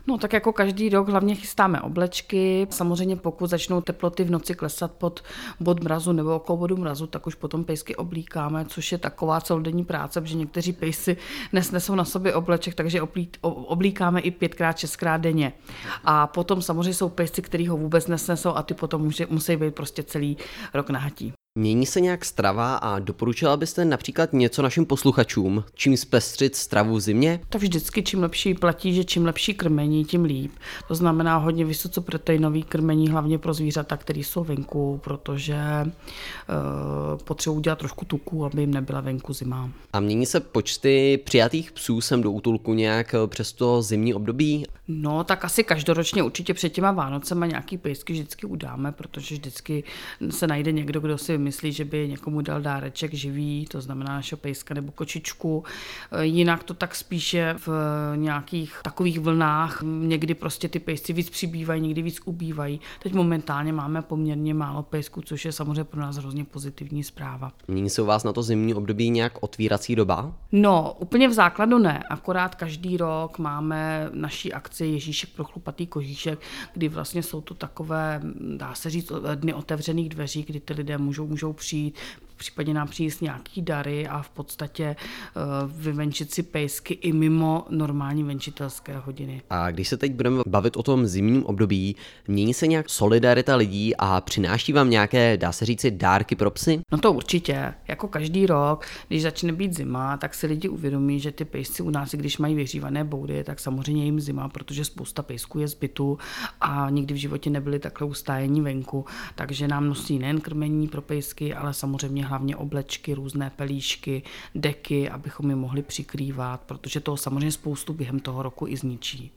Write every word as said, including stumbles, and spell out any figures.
No tak jako každý rok hlavně chystáme oblečky. Samozřejmě pokud začnou teploty v noci klesat pod bod mrazu nebo okolo bodu mrazu, tak už potom pejsky oblíkáme, což je taková celodenní práce, protože někteří pejsci nesnesou na sobě obleček, takže oblíkáme i pětkrát, šestkrát denně. A potom samozřejmě jsou pejsci, kteří ho vůbec nesnesou a ty potom musí být prostě celý rok nahatí. Mění se nějak strava a doporučila byste například něco našim posluchačům, čím zpestřit stravu v zimě? To vždycky čím lepší platí, že čím lepší krmení, tím líp. To znamená hodně vysoce proteinový krmení, hlavně pro zvířata, které jsou venku, protože e, potřebují udělat trošku tuku, aby jim nebyla venku zima. A mění se počty přijatých psů sem do útulku nějak přes to zimní období? No, tak asi každoročně určitě před těma Vánocema nějaký pejsky vždycky udáme, protože vždycky se najde někdo, kdo si myslí, že by někomu dal dáreček živý, to znamená našeho pejska nebo kočičku. Jinak to tak spíše v nějakých takových vlnách, někdy prostě ty pejsci víc přibývají, někdy víc ubývají. Teď momentálně máme poměrně málo pejsků, což je samozřejmě pro nás hrozně pozitivní zpráva. Mění se u vás na to zimní období nějak otvírací doba? No, úplně v základu ne, akorát každý rok máme naší akci Ježíšek pro chlupatý kožíšek, kdy vlastně jsou to takové, dá se říct, dny otevřených dveří, kdy ty lidé můžou, můžou přijít, případně nám přijít nějaký dary a v podstatě uh, vyvenčit si pejsky i mimo normální venčitelské hodiny. A když se teď budeme bavit o tom zimním období, mění se nějak solidarita lidí a přináší vám nějaké, dá se říci, dárky pro psy? No to určitě. Jako každý rok, když začne být zima, tak si lidi uvědomí, že ty pejsci u nás, když mají vyhřívané boudy, tak samozřejmě jim zima, protože spousta pejsků je z bytu a nikdy v životě nebyli takhle ustájení venku, takže nám nosí nejen krmení pro pejsky, ale samozřejmě hlavně oblečky, různé pelíšky, deky, abychom je mohli přikrývat, protože toho samozřejmě spoustu během toho roku i zničí.